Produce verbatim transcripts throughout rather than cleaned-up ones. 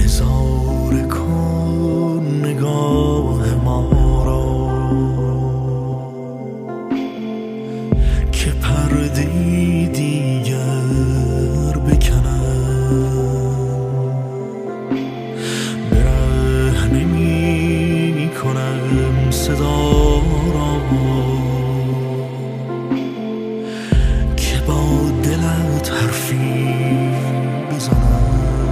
نظاره کن نگاه ما را که پرده‌ای دیگر بکنم. برهنه می کنم صدا را که با دلت حرفی بزنم.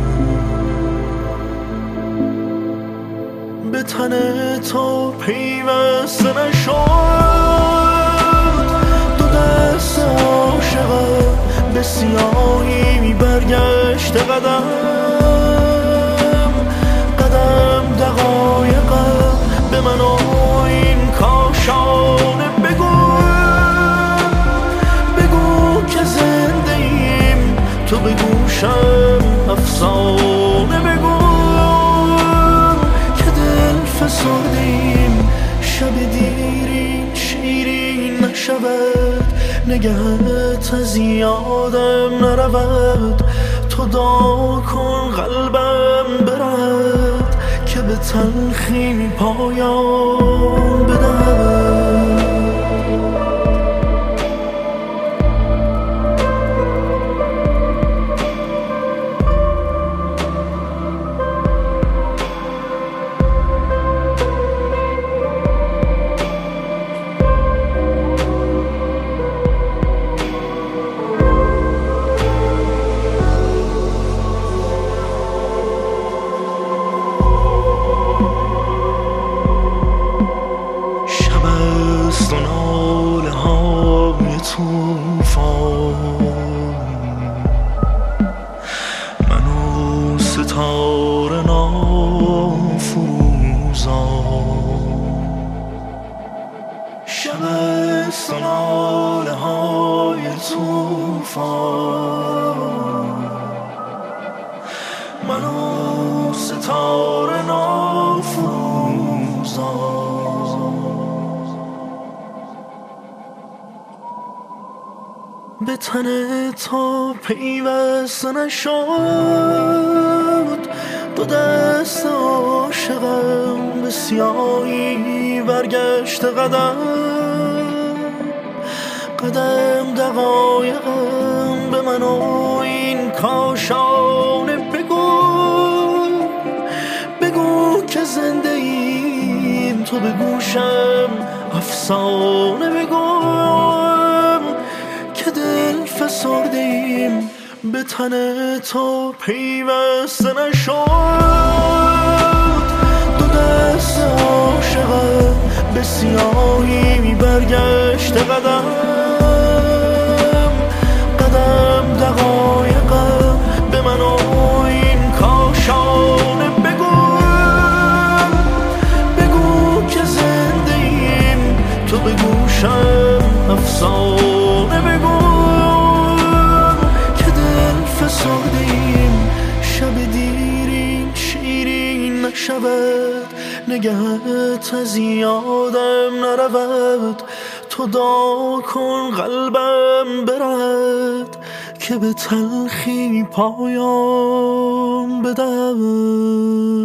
به تن تو پیوسته نشد دو دست عاشقم، به سیاهی برگشت قدم قدم دقایقم به من و این کاشانه. بگو بگو که زنده ایم، تو به گوشم افسانه بگو که دل فسردیم. شب دیرین شیرین نشود، نگهت از یادم نرود. تو دعا کن قلبم برد که به تلخی پایان بدهد. ناله های توفان من و ستاره نافروزان. شب است و ناله های توفان من و ستاره نافروزان. به تن تو پیوسته نشد دو دست عاشقم، به سیاهی برگشت قدم قدم دقایقم به من و این کاشانه. بگو بگو که زنده ایم، تو به گوشم افسانه بگو که دل فسردیم. به تن تو پیوسته نشد دو دست عاشقم، به سیاهی برگشت قدم قدم دقایقم به من و این کاشانه. بگو بگو که زنده ایم، تو به گوشم افسانه بگو که دل فسردیم. شب دیرین شیرین نشود، نگهت از یادم نرود. تو دعا کن قلبم برد که به تلخی پایان بدهد.